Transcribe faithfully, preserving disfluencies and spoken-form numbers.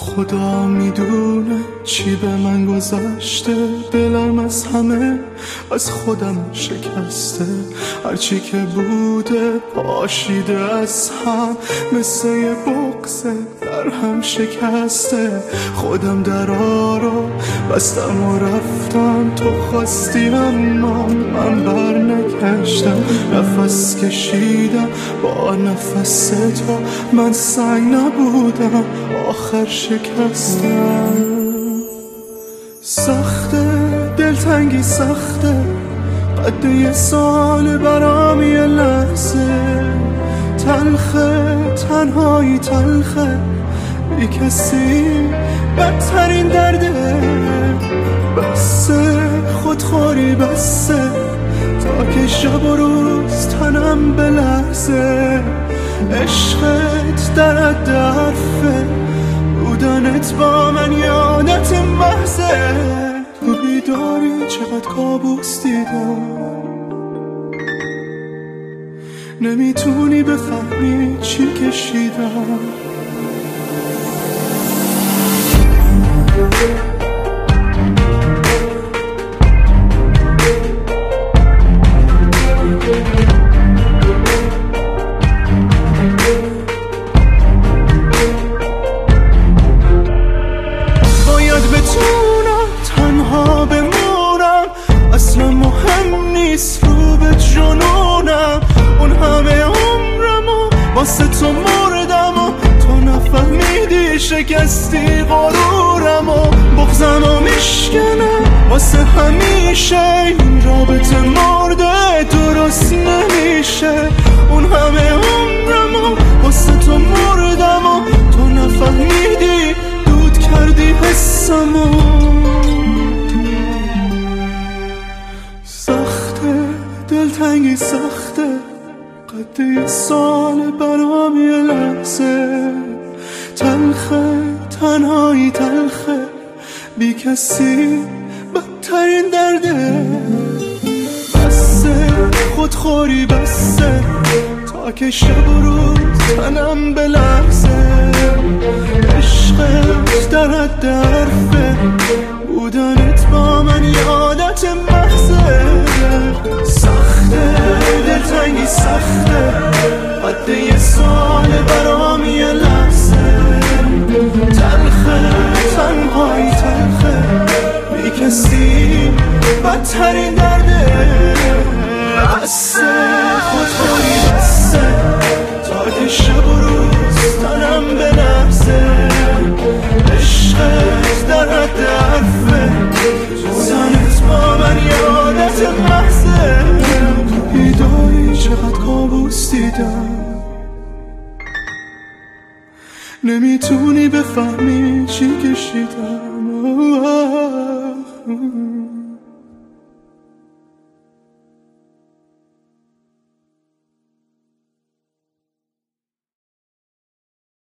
خدا میدونه چی به من گذشته، دلم از همه از خودم شکسته، هرچی که بوده پاشیده از هم، مثل یه بغض در هم شکسته. خودم درا رو بستم و رفتم، تو خواستی اما من بر نگشتم، نفس کشیدم با نفس تو، من سنگ نبودم آخر شکستم. سخته دلتنگی سخته، قد یه سال برام یه لحظه، تلخه تنهایی تلخه، بی کسی بدترین درده، بسه خودخوری بسه، تا که شب و روز تنم بلرزه، عشقت در حد حرفه، بودنت با من یادت محضه، تو بیداری چقدر کابوس دیدم، نمیتونی بفهمی چی کشیدم. باید بتونم تنها بمونم، اصلا مهم نیست رو به جنونم، اون همه عمرمو واسه تو مردم و تو نفهمیدی شکستی غرورمو، بغضمو میشکنه واسه همیشه، این رابطه مرده درست نمیشه، اون همه عمرمو واسه تو مردم و تو نفهمیدی دود کردی حسمو. سخته دلتنگی سخته، قد یه سال برام یه لحظه، تلخه تنهایی تلخه، بی کسی بدترین درده، بسه خودخوری بسه، تا که شب و روز تنم بلرزه، عشقت در حد حرفه، بودنت با من یادت محضه. سخته دلتنگی سخته، قد یه سال برام یه لحظه، تلخه تنهایی تلخه، بی کسی بدترین درده، بسه خودخوری بسه، تا که شب و روز تنم بلرزه، عشقت در حد حرفه، بودنت با من یادت محضه، تو بیداری چقدر کابوس دیدم، نمیتونی بفهمی چی کشیدم.